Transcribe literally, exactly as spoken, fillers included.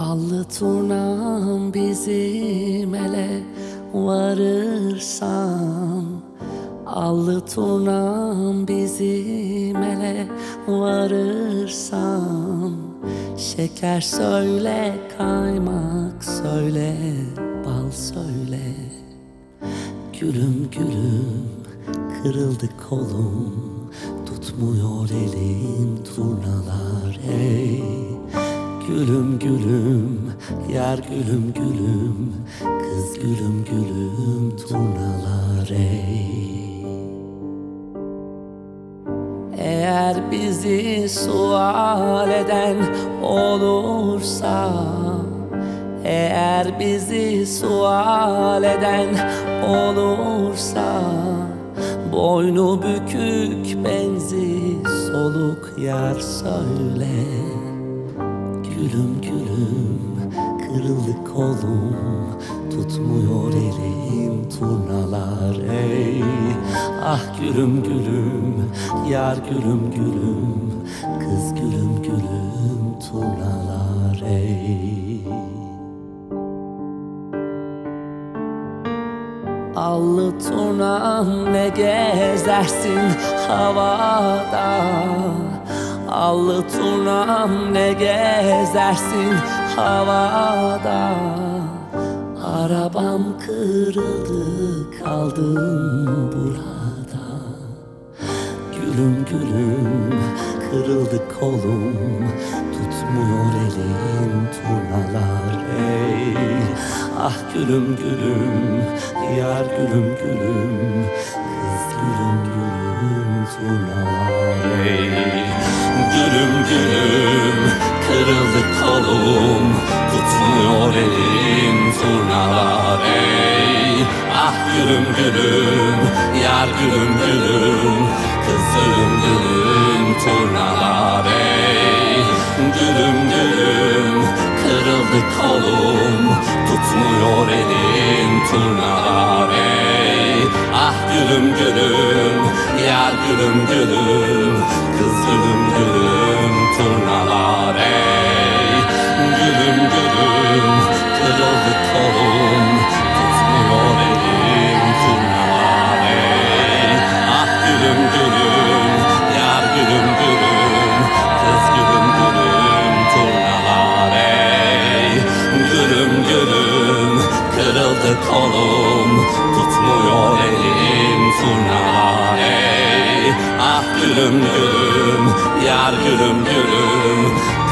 Allı turnam bizim ele varırsan, allı turnam bizim ele varırsan, şeker söyle, kaymak söyle, bal söyle. Gülüm gülüm, kırıldı kolum, tutmuyor elim turnalar ey. Gülüm gülüm, yar gülüm gülüm, kız gülüm gülüm turnalar ey. Eğer bizi sual eden olursa, eğer bizi sual eden olursa, boynu bükük benzi soluk yar söyle. Gülüm gülüm, kırıldı kolum, tutmuyor elim turnalar ey. Ah gülüm gülüm, yar gülüm gülüm, kız gülüm gülüm turnalar ey. Allı turnam ne gezersin havada, allı turnam ne gezersin havada. Arabam kırıldı, kaldım burada. Gülüm gülüm, kırıldı kolum, tutmuyor elim turnalar ey. Ah gülüm gülüm, yar gülüm gülüm, kız gülüm gülüm turnalar ey. Gülüm gülüm, kırıldı kolum, tutmuyor elim turnalar ey. Ah gülüm gülüm, yar gülüm gülüm, kız gülüm gülüm turnalar ey. Gülüm gülüm, kırıldı kolum, tutmuyor elim turnalar ey. Ah gülüm gülüm, yar gülüm gülüm, kız gülüm gülüm turnalar ey. Gülüm gülüm, kırıldı kolum, tutmuyor elim turnalar ey. Ah gülüm gülüm, yar gülüm gülüm, kız gülüm gülüm turnalar ey. Gülüm gülüm, kırıldı kolum, tutmuyor elim turnalar ey. Ah gülüm gülüm, yar gülüm gülüm,